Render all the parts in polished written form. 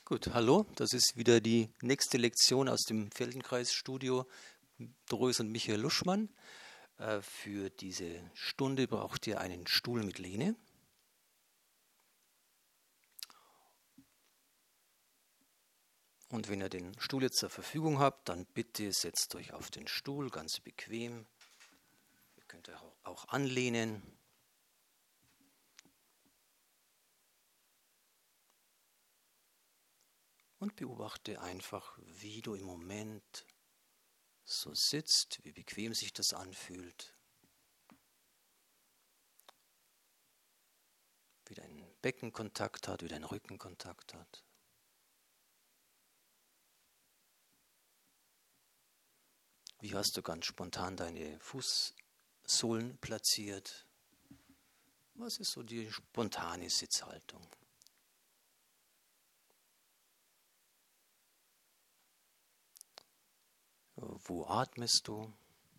Gut, hallo, das ist wieder die nächste Lektion aus dem Feldenkreisstudio Doris und Michael Luschmann. Für diese Stunde braucht ihr einen Stuhl mit Lehne. Und wenn ihr den Stuhl jetzt zur Verfügung habt, dann bitte setzt euch auf den Stuhl, ganz bequem. Ihr könnt euch auch anlehnen. Und beobachte einfach, wie du im Moment so sitzt, wie bequem sich das anfühlt. Wie dein Becken Kontakt hat, wie dein Rücken Kontakt hat. Wie hast du ganz spontan deine Fußsohlen platziert? Was ist so die spontane Sitzhaltung? Wo atmest du?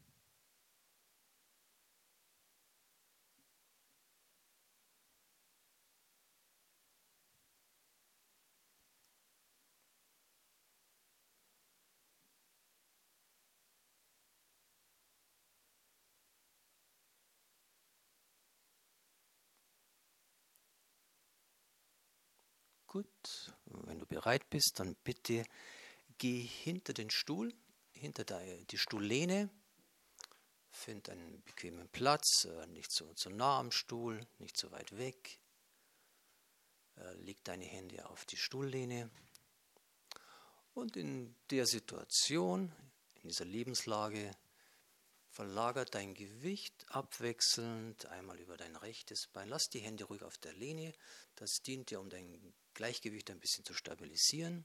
Gut, wenn du bereit bist, dann bitte geh hinter den Stuhl, hinter die Stuhllehne. Find einen bequemen Platz, nicht so nah am Stuhl, nicht so weit weg. Leg deine Hände auf die Stuhllehne. Und in der Situation, in dieser Lebenslage, verlagert dein Gewicht abwechselnd einmal über dein rechtes Bein. Lass die Hände ruhig auf der Lehne. Das dient dir, um dein Gleichgewicht ein bisschen zu stabilisieren.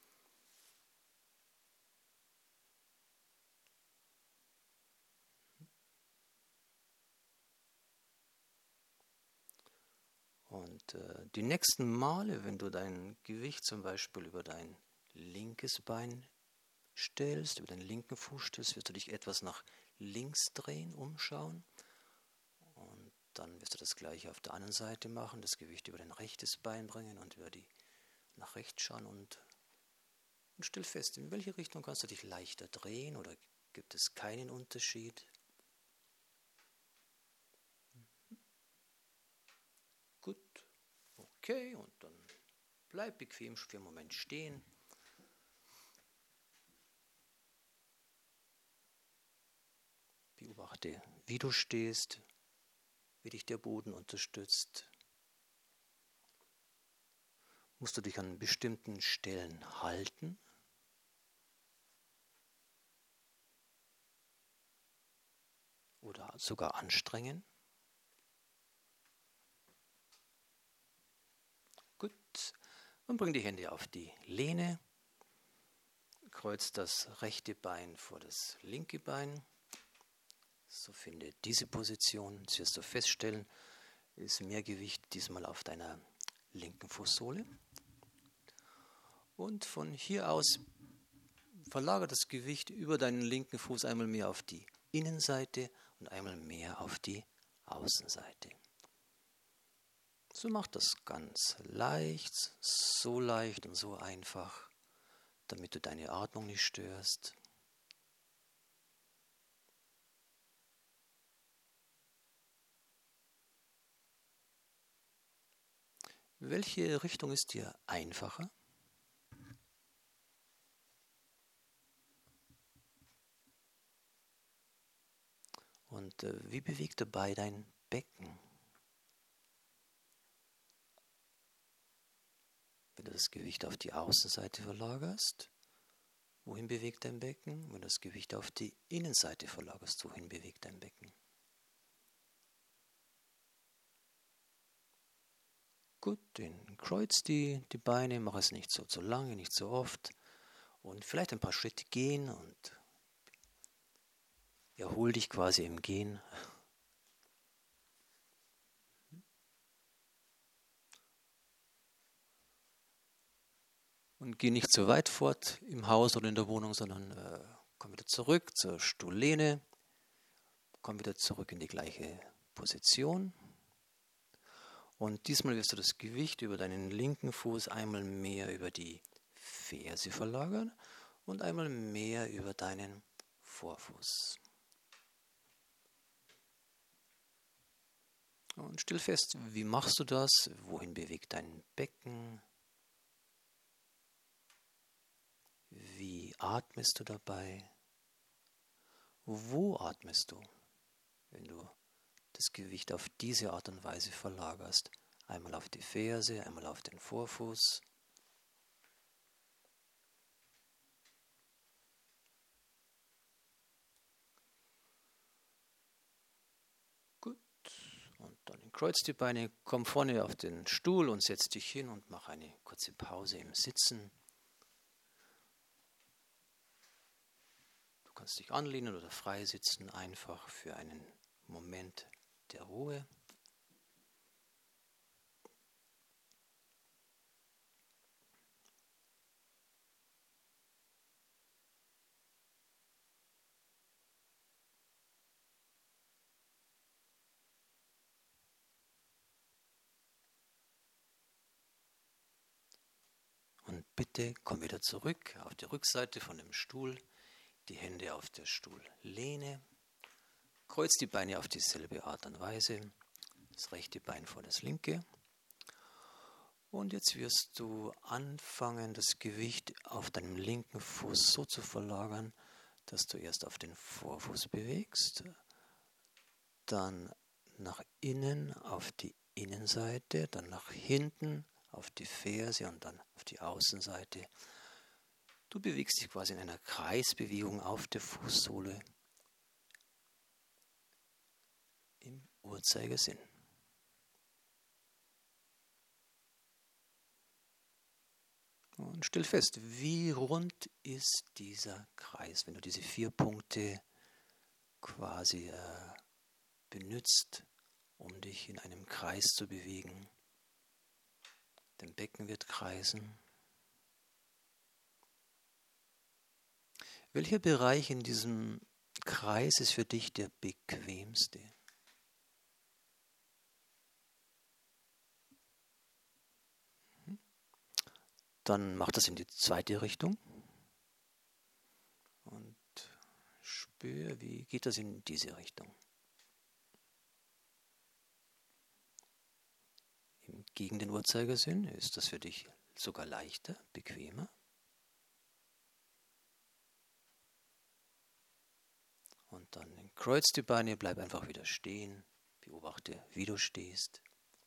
Und die nächsten Male, wenn du dein Gewicht zum Beispiel über dein linkes Bein stellst, über deinen linken Fuß stellst, wirst du dich etwas nach links drehen, umschauen. Und dann wirst du das gleiche auf der anderen Seite machen, das Gewicht über dein rechtes Bein bringen und nach rechts schauen und stell fest, in welche Richtung kannst du dich leichter drehen oder gibt es keinen Unterschied? Gut, okay, und dann bleib bequem für einen Moment stehen. Beobachte, wie du stehst, wie dich der Boden unterstützt. Musst du dich an bestimmten Stellen halten? Oder sogar anstrengen? Gut, und bring die Hände auf die Lehne. Kreuz das rechte Bein vor das linke Bein. So finde diese Position. Jetzt wirst du feststellen, ist mehr Gewicht diesmal auf deiner linken Fußsohle. Und von hier aus verlagere das Gewicht über deinen linken Fuß einmal mehr auf die Innenseite und einmal mehr auf die Außenseite. So mach das ganz leicht, so leicht und so einfach, damit du deine Atmung nicht störst. Welche Richtung ist dir einfacher? Und wie bewegt dabei dein Becken? Wenn du das Gewicht auf die Außenseite verlagerst, wohin bewegt dein Becken? Wenn du das Gewicht auf die Innenseite verlagerst, wohin bewegt dein Becken? Gut, dann kreuz die Beine, mach es nicht so lange, nicht so oft und vielleicht ein paar Schritte gehen und erhol dich quasi im Gehen. Und geh nicht so weit fort im Haus oder in der Wohnung, sondern komm wieder zurück zur Stuhllehne, komm wieder zurück in die gleiche Position. Und diesmal wirst du das Gewicht über deinen linken Fuß einmal mehr über die Ferse verlagern und einmal mehr über deinen Vorfuß. Und stell fest, wie machst du das? Wohin bewegt dein Becken? Wie atmest du dabei? Wo atmest du, wenn du das Gewicht auf diese Art und Weise verlagerst? Einmal auf die Ferse, einmal auf den Vorfuß. Gut. Und dann kreuz die Beine, komm vorne auf den Stuhl und setz dich hin und mach eine kurze Pause im Sitzen. Du kannst dich anlehnen oder frei sitzen, einfach für einen Moment der Ruhe. Und bitte komm wieder zurück auf die Rückseite von dem Stuhl, die Hände auf der Stuhllehne, kreuz die Beine auf dieselbe Art und Weise, das rechte Bein vor das linke. Und jetzt wirst du anfangen, das Gewicht auf deinem linken Fuß so zu verlagern, dass du erst auf den Vorfuß bewegst, dann nach innen auf die Innenseite, dann nach hinten auf die Ferse und dann auf die Außenseite. Du bewegst dich quasi in einer Kreisbewegung auf der Fußsohle im Uhrzeigersinn. Und stell fest, wie rund ist dieser Kreis, wenn du diese 4 Punkte quasi benutzt, um dich in einem Kreis zu bewegen. Dein Becken wird kreisen. Welcher Bereich in diesem Kreis ist für dich der bequemste? Dann mach das in die zweite Richtung und spür, wie geht das in diese Richtung. Gegen den Uhrzeigersinn ist das für dich sogar leichter, bequemer. Und dann kreuz die Beine, bleib einfach wieder stehen, beobachte, wie du stehst.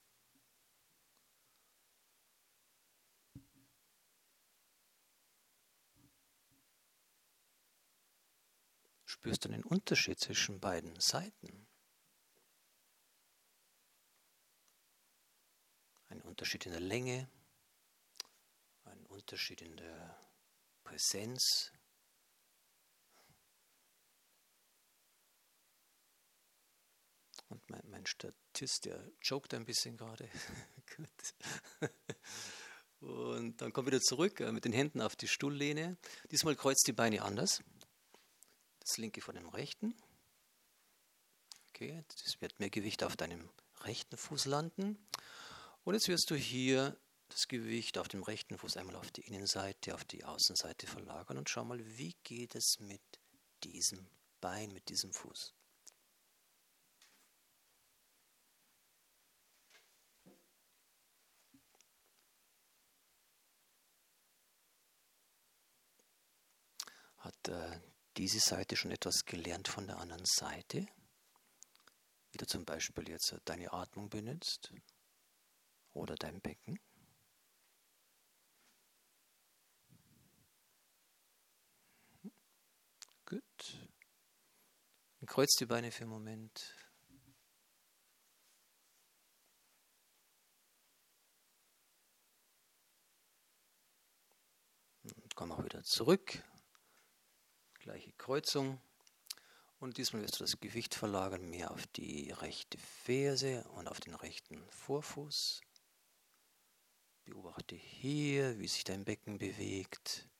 Spürst du den Unterschied zwischen beiden Seiten? Ein Unterschied in der Länge, ein Unterschied in der Präsenz. Und mein Statist, der joked ein bisschen gerade. Gut. Und dann komm wieder zurück mit den Händen auf die Stuhllehne. Diesmal kreuzt die Beine anders. Das linke vor dem rechten. Okay, das wird mehr Gewicht auf deinem rechten Fuß landen. Und jetzt wirst du hier das Gewicht auf dem rechten Fuß einmal auf die Innenseite, auf die Außenseite verlagern und schau mal, wie geht es mit diesem Bein, mit diesem Fuß. Hat diese Seite schon etwas gelernt von der anderen Seite? Wie du zum Beispiel jetzt deine Atmung benutzt oder dein Becken? Gut. Dann kreuz die Beine für einen Moment. Und komm auch wieder zurück. Gleiche Kreuzung. Und diesmal wirst du das Gewicht verlagern, mehr auf die rechte Ferse und auf den rechten Vorfuß. Beobachte hier, wie sich dein Becken bewegt.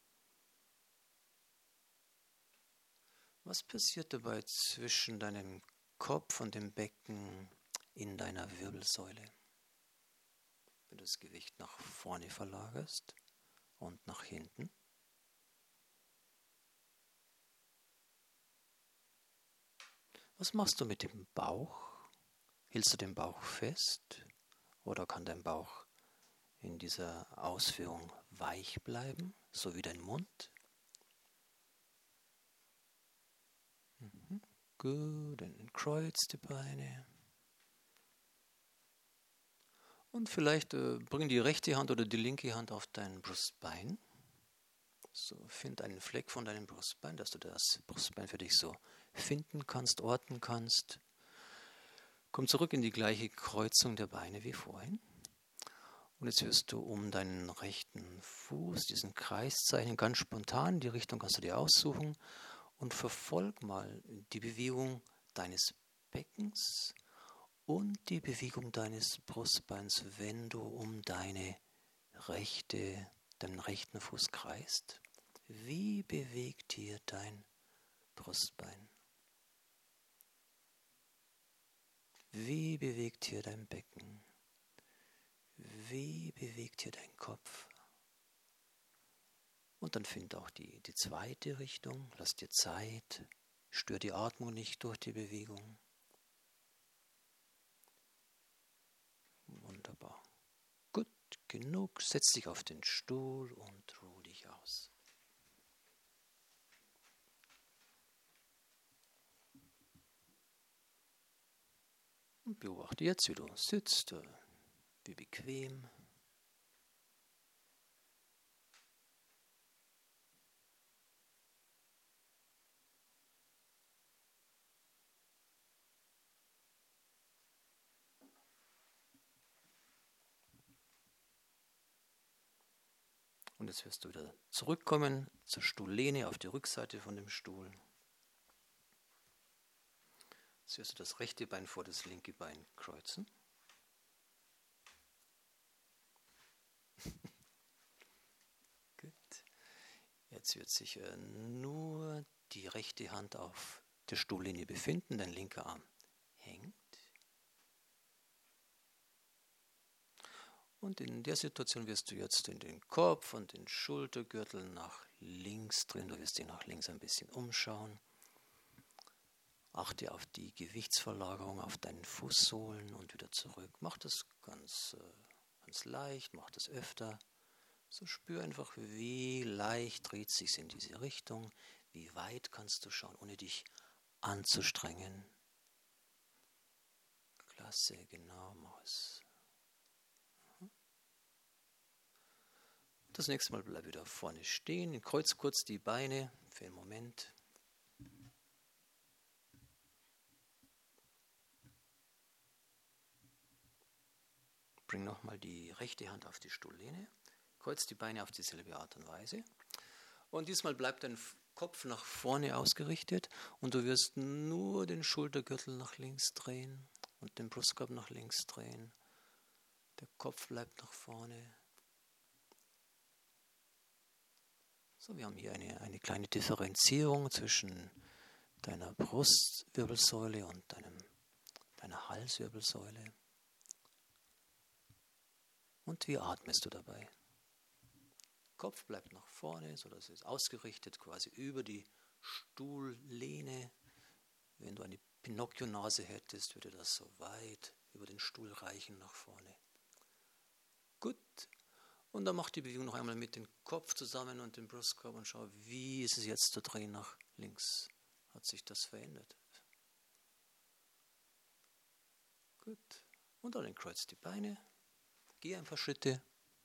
Was passiert dabei zwischen deinem Kopf und dem Becken in deiner Wirbelsäule, wenn du das Gewicht nach vorne verlagerst? und nach hinten. Was machst du mit dem Bauch? Hältst du den Bauch fest oder kann dein Bauch in dieser Ausführung weich bleiben, so wie dein Mund? Gut, dann kreuz die Beine. Und vielleicht bring die rechte Hand oder die linke Hand auf dein Brustbein. So, find einen Fleck von deinem Brustbein, dass du das Brustbein für dich so finden kannst, orten kannst. Komm zurück in die gleiche Kreuzung der Beine wie vorhin. Und jetzt wirst du um deinen rechten Fuß diesen Kreis zeichnen, ganz spontan. Die Richtung kannst du dir aussuchen. Und verfolg mal die Bewegung deines Beckens und die Bewegung deines Brustbeins, wenn du um deinen rechten Fuß kreist. Wie bewegt hier dein Brustbein? Wie bewegt hier dein Becken? Wie bewegt hier dein Kopf? Und dann find auch die zweite Richtung. Lass dir Zeit. Stör die Atmung nicht durch die Bewegung. Wunderbar. Gut, genug. Setz dich auf den Stuhl und ruh dich aus. Und beobachte jetzt, wie du sitzt, wie bequem. Und jetzt wirst du wieder zurückkommen zur Stuhllehne auf die Rückseite von dem Stuhl. Jetzt wirst du das rechte Bein vor das linke Bein kreuzen. Gut. Jetzt wird sich nur die rechte Hand auf der Stuhllehne befinden, dein linker Arm hängt. Und in der Situation wirst du jetzt in den Kopf und den Schultergürtel nach links drehen. Du wirst dich nach links ein bisschen umschauen. Achte auf die Gewichtsverlagerung auf deinen Fußsohlen und wieder zurück. Mach das ganz leicht, mach das öfter. So spür einfach, wie leicht dreht es sich in diese Richtung. Wie weit kannst du schauen, ohne dich anzustrengen. Klasse, genau, mach es. Das nächste Mal bleib wieder vorne stehen, kreuz kurz die Beine für einen Moment. Bring nochmal die rechte Hand auf die Stuhllehne, kreuz die Beine auf dieselbe Art und Weise. Und diesmal bleibt dein Kopf nach vorne ausgerichtet und du wirst nur den Schultergürtel nach links drehen und den Brustkorb nach links drehen. Der Kopf bleibt nach vorne. So, wir haben hier eine kleine Differenzierung zwischen deiner Brustwirbelsäule und deiner Halswirbelsäule. Und wie atmest du dabei? Kopf bleibt nach vorne, sodass es ausgerichtet quasi über die Stuhllehne. Wenn du eine Pinocchio-Nase hättest, würde das so weit über den Stuhl reichen nach vorne. Gut. Und dann mach die Bewegung noch einmal mit dem Kopf zusammen und dem Brustkorb und schau, wie ist es jetzt zu drehen nach links. Hat sich das verändert? Gut. Und dann kreuz die Beine. Geh ein paar Schritte.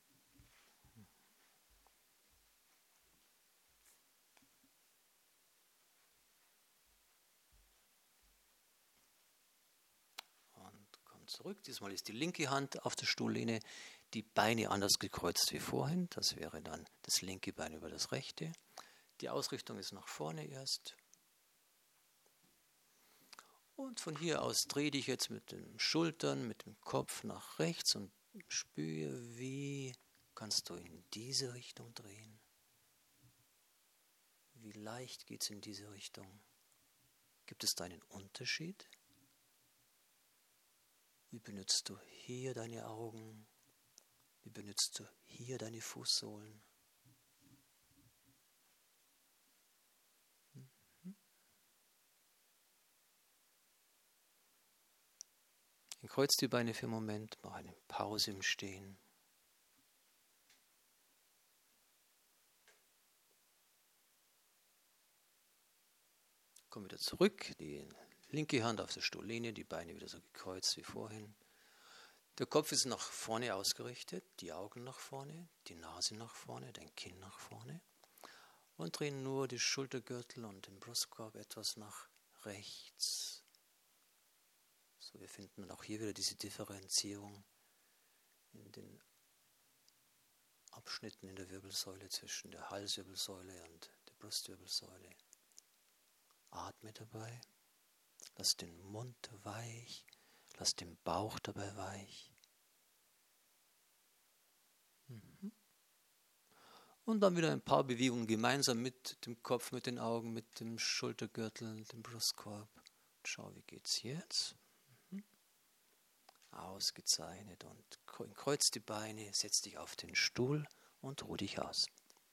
Und komm zurück. Diesmal ist die linke Hand auf der Stuhllehne, die Beine anders gekreuzt wie vorhin. Das wäre dann das linke Bein über das rechte. Die Ausrichtung ist nach vorne erst. Und von hier aus dreh dich jetzt mit den Schultern, mit dem Kopf nach rechts und spüre, wie kannst du in diese Richtung drehen. Wie leicht geht es in diese Richtung? Gibt es da einen Unterschied? Wie benutzt du hier deine Augen? Wie benutzt du hier deine Fußsohlen? Kreuz die Beine für einen Moment, mach eine Pause im Stehen. Komm wieder zurück, die linke Hand auf der Stuhllehne, die Beine wieder so gekreuzt wie vorhin. Der Kopf ist nach vorne ausgerichtet, die Augen nach vorne, die Nase nach vorne, dein Kinn nach vorne. Und drehen nur die Schultergürtel und den Brustkorb etwas nach rechts. So, wir finden auch hier wieder diese Differenzierung in den Abschnitten in der Wirbelsäule zwischen der Halswirbelsäule und der Brustwirbelsäule. Atme dabei, lass den Mund weich, lass den Bauch dabei weich. Und dann wieder ein paar Bewegungen gemeinsam mit dem Kopf, mit den Augen, mit dem Schultergürtel, dem Brustkorb. Schau, wie geht's jetzt? Ausgezeichnet. Und kreuz die Beine, setz dich auf den Stuhl und ruh dich aus.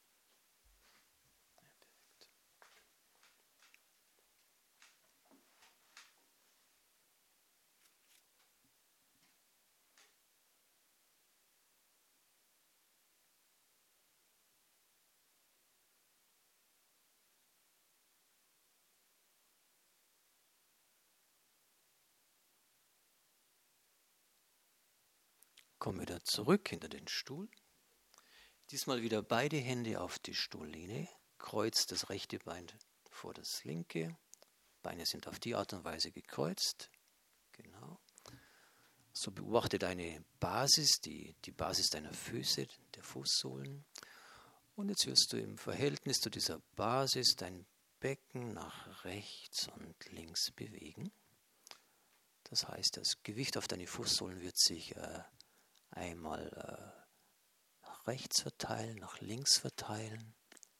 Komm wieder zurück hinter den Stuhl. Diesmal wieder beide Hände auf die Stuhllehne. Kreuz das rechte Bein vor das linke. Beine sind auf die Art und Weise gekreuzt. Genau. So beobachte deine Basis, die Basis deiner Füße, der Fußsohlen. Und jetzt wirst du im Verhältnis zu dieser Basis dein Becken nach rechts und links bewegen. Das heißt, das Gewicht auf deine Fußsohlen wird sich einmal nach rechts verteilen, nach links verteilen.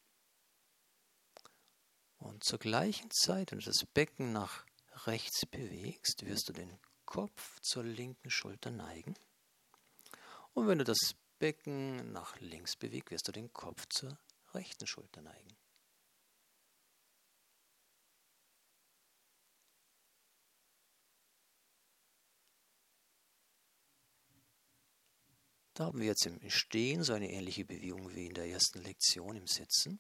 Und zur gleichen Zeit, wenn du das Becken nach rechts bewegst, wirst du den Kopf zur linken Schulter neigen. Und wenn du das Becken nach links bewegst, wirst du den Kopf zur rechten Schulter neigen. Da haben wir jetzt im Stehen so eine ähnliche Bewegung wie in der ersten Lektion im Sitzen.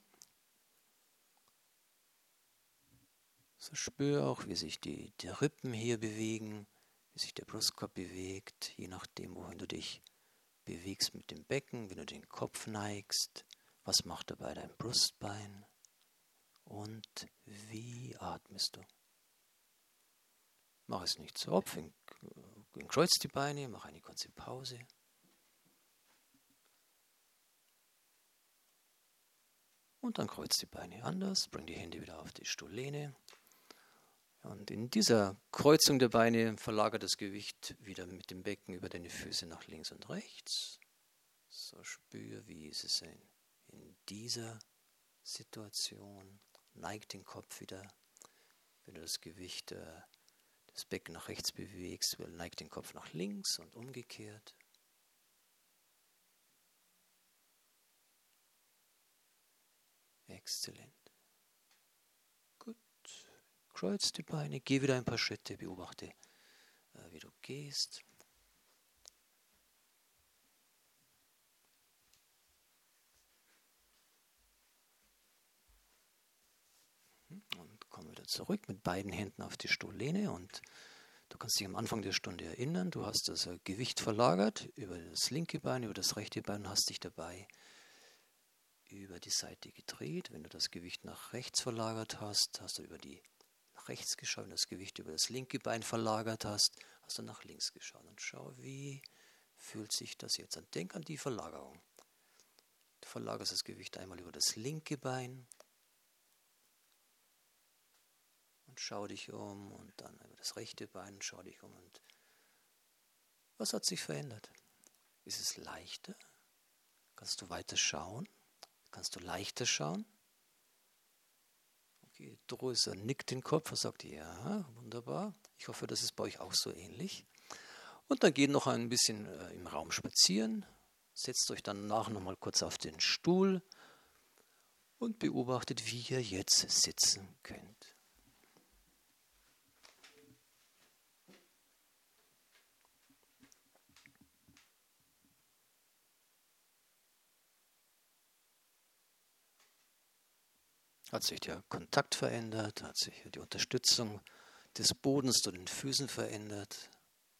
So spür auch, wie sich die Rippen hier bewegen, wie sich der Brustkorb bewegt, je nachdem, wohin du dich bewegst mit dem Becken, wenn du den Kopf neigst, was macht dabei dein Brustbein und wie atmest du. Mach es nicht zu oft, kreuz die Beine, mach eine kurze Pause. Und dann kreuz die Beine anders, bring die Hände wieder auf die Stuhllehne. Und in dieser Kreuzung der Beine verlagert das Gewicht wieder mit dem Becken über deine Füße nach links und rechts. So spür, wie ist es in dieser Situation. Neig den Kopf wieder, wenn du das Gewicht, das Becken nach rechts bewegst, neig den Kopf nach links und umgekehrt. Exzellent. Gut. Kreuz die Beine, geh wieder ein paar Schritte, beobachte, wie du gehst. Und komm wieder zurück mit beiden Händen auf die Stuhllehne und du kannst dich am Anfang der Stunde erinnern, du hast das Gewicht verlagert über das linke Bein, über das rechte Bein und hast dich dabei über die Seite gedreht. Wenn du das Gewicht nach rechts verlagert hast, hast du nach rechts geschaut. Wenn du das Gewicht über das linke Bein verlagert hast, hast du nach links geschaut. Und schau, wie fühlt sich das jetzt an. Denk an die Verlagerung. Du verlagerst das Gewicht einmal über das linke Bein und schau dich um und dann über das rechte Bein und schau dich um. Und was hat sich verändert? Ist es leichter? Kannst du weiter schauen? Kannst du leichter schauen? Okay, Drosa nickt den Kopf und sagt, ja, wunderbar. Ich hoffe, das ist bei euch auch so ähnlich. Und dann geht noch ein bisschen im Raum spazieren. Setzt euch danach nochmal kurz auf den Stuhl und beobachtet, wie ihr jetzt sitzen könnt. Hat sich der Kontakt verändert? Hat sich die Unterstützung des Bodens zu den Füßen verändert?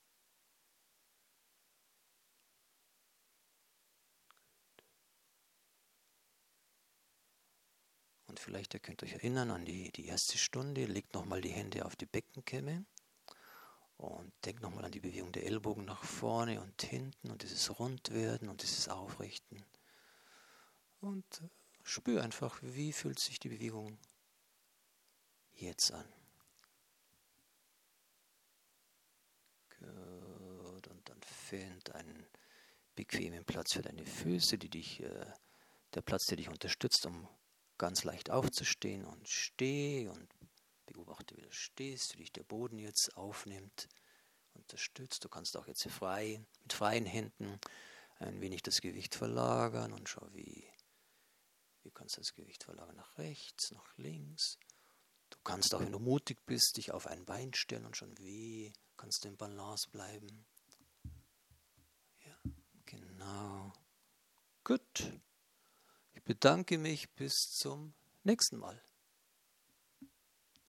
Und vielleicht, ihr könnt euch erinnern an die erste Stunde, legt nochmal die Hände auf die Beckenkämme und denkt nochmal an die Bewegung der Ellbogen nach vorne und hinten und dieses Rundwerden und dieses Aufrichten. Und spür einfach, wie fühlt sich die Bewegung jetzt an. Gut, und dann find einen bequemen Platz für deine Füße, der Platz, der dich unterstützt, um ganz leicht aufzustehen, und steh und beobachte, wie du stehst, wie dich der Boden jetzt aufnimmt, unterstützt. Du kannst auch jetzt mit freien Händen ein wenig das Gewicht verlagern und schau, wie kannst du das Gewicht verlagern, nach rechts, nach links. Du kannst auch, wenn du mutig bist, dich auf ein Bein stellen und schon, wie kannst du im Balance bleiben. Ja, genau. Gut. Ich bedanke mich, bis zum nächsten Mal.